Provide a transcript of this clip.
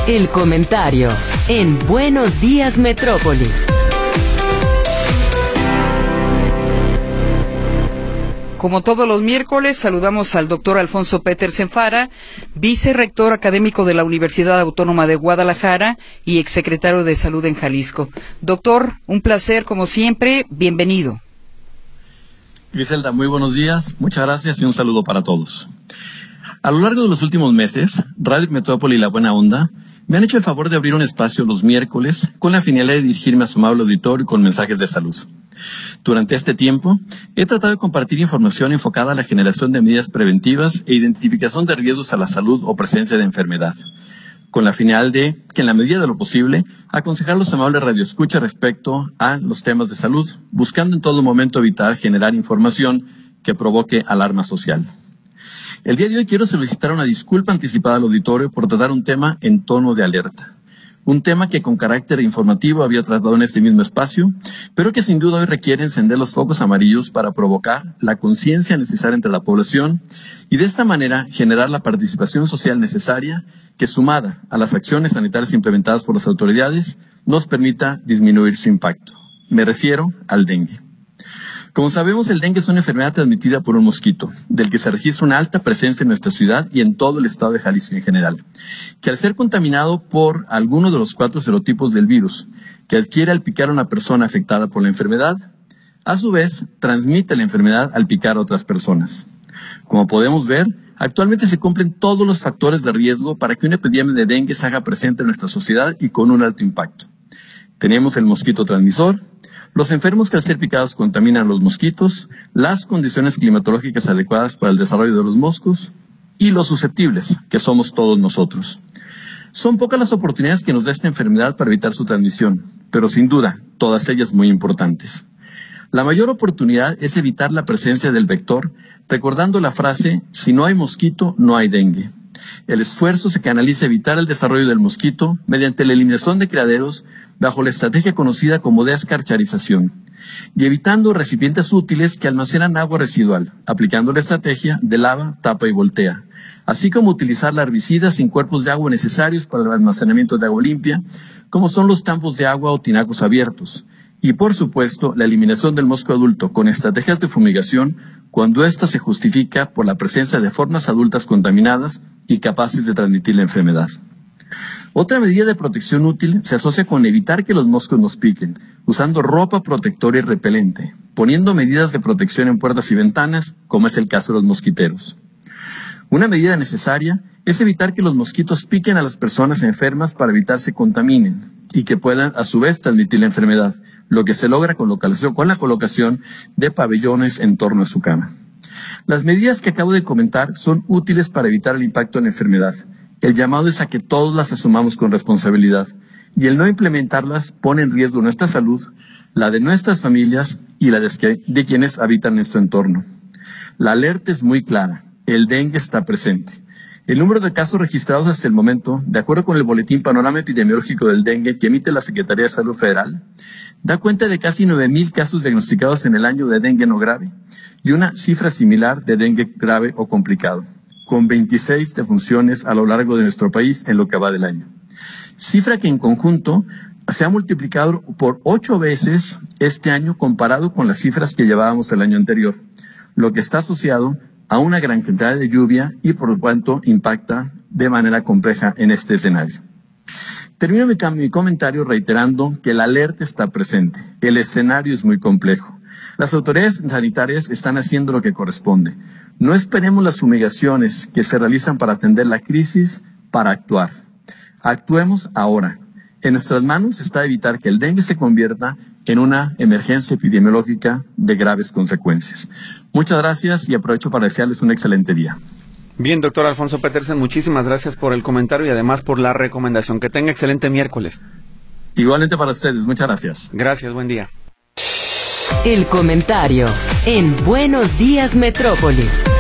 El comentario en Buenos Días Metrópoli. Como todos los miércoles, saludamos al doctor Alfonso Petersen Fara, vicerrector académico de la Universidad Autónoma de Guadalajara y exsecretario de Salud en Jalisco. Doctor, un placer como siempre, bienvenido. Griselda, muy buenos días, muchas gracias y un saludo para todos. A lo largo de los últimos meses, Radio Metrópoli y La Buena Onda me han hecho el favor de abrir un espacio los miércoles con la finalidad de dirigirme a su amable auditorio con mensajes de salud. Durante este tiempo, he tratado de compartir información enfocada a la generación de medidas preventivas e identificación de riesgos a la salud o presencia de enfermedad, con la finalidad de que, en la medida de lo posible, aconsejar a los amables radioescuchas respecto a los temas de salud, buscando en todo momento evitar generar información que provoque alarma social. El día de hoy quiero solicitar una disculpa anticipada al auditorio por tratar un tema en tono de alerta. Un tema que con carácter informativo había tratado en este mismo espacio, pero que sin duda hoy requiere encender los focos amarillos para provocar la conciencia necesaria entre la población y de esta manera generar la participación social necesaria que, sumada a las acciones sanitarias implementadas por las autoridades, nos permita disminuir su impacto. Me refiero al dengue. Como sabemos, el dengue es una enfermedad transmitida por un mosquito, del que se registra una alta presencia en nuestra ciudad y en todo el estado de Jalisco en general, que al ser contaminado por alguno de los 4 serotipos del virus, que adquiere al picar a una persona afectada por la enfermedad, a su vez transmite la enfermedad al picar a otras personas. Como podemos ver, actualmente se cumplen todos los factores de riesgo para que una epidemia de dengue se haga presente en nuestra sociedad y con un alto impacto. Tenemos el mosquito transmisor, los enfermos que al ser picados contaminan a los mosquitos, las condiciones climatológicas adecuadas para el desarrollo de los moscos y los susceptibles, que somos todos nosotros. Son pocas las oportunidades que nos da esta enfermedad para evitar su transmisión, pero sin duda, todas ellas muy importantes. La mayor oportunidad es evitar la presencia del vector, recordando la frase, si no hay mosquito, no hay dengue. El esfuerzo se canaliza a evitar el desarrollo del mosquito mediante la eliminación de criaderos bajo la estrategia conocida como descarcharización y evitando recipientes útiles que almacenan agua residual, aplicando la estrategia de lava, tapa y voltea, así como utilizar la herbicida sin cuerpos de agua necesarios para el almacenamiento de agua limpia, como son los tampos de agua o tinacos abiertos, y por supuesto la eliminación del mosco adulto con estrategias de fumigación cuando ésta se justifica por la presencia de formas adultas contaminadas y capaces de transmitir la enfermedad. Otra medida de protección útil se asocia con evitar que los moscos nos piquen, usando ropa protectora y repelente, poniendo medidas de protección en puertas y ventanas, como es el caso de los mosquiteros. Una medida necesaria es evitar que los mosquitos piquen a las personas enfermas para evitar se contaminen y que puedan a su vez transmitir la enfermedad, lo que se logra con la colocación de pabellones en torno a su cama. Las medidas que acabo de comentar son útiles para evitar el impacto de la enfermedad. El llamado es a que todos las asumamos con responsabilidad y el no implementarlas pone en riesgo nuestra salud, la de nuestras familias y la de quienes habitan nuestro entorno. La alerta es muy clara, el dengue está presente. El número de casos registrados hasta el momento, de acuerdo con el Boletín Panorama Epidemiológico del Dengue que emite la Secretaría de Salud Federal, da cuenta de casi 9,000 casos diagnosticados en el año de dengue no grave y una cifra similar de dengue grave o complicado, con 26 defunciones a lo largo de nuestro país en lo que va del año. Cifra que en conjunto se ha multiplicado por 8 veces este año comparado con las cifras que llevábamos el año anterior, lo que está asociado a una gran cantidad de lluvia y por lo tanto impacta de manera compleja en este escenario. Termino mi comentario reiterando que la alerta está presente, el escenario es muy complejo. Las autoridades sanitarias están haciendo lo que corresponde. No esperemos las fumigaciones que se realizan para atender la crisis para actuar. Actuemos ahora. En nuestras manos está evitar que el dengue se convierta en una emergencia epidemiológica de graves consecuencias. Muchas gracias y aprovecho para desearles un excelente día. Bien, doctor Alfonso Petersen, muchísimas gracias por el comentario y además por la recomendación. Que tenga excelente miércoles. Igualmente para ustedes, muchas gracias. Gracias, buen día. El comentario en Buenos Días Metrópoli.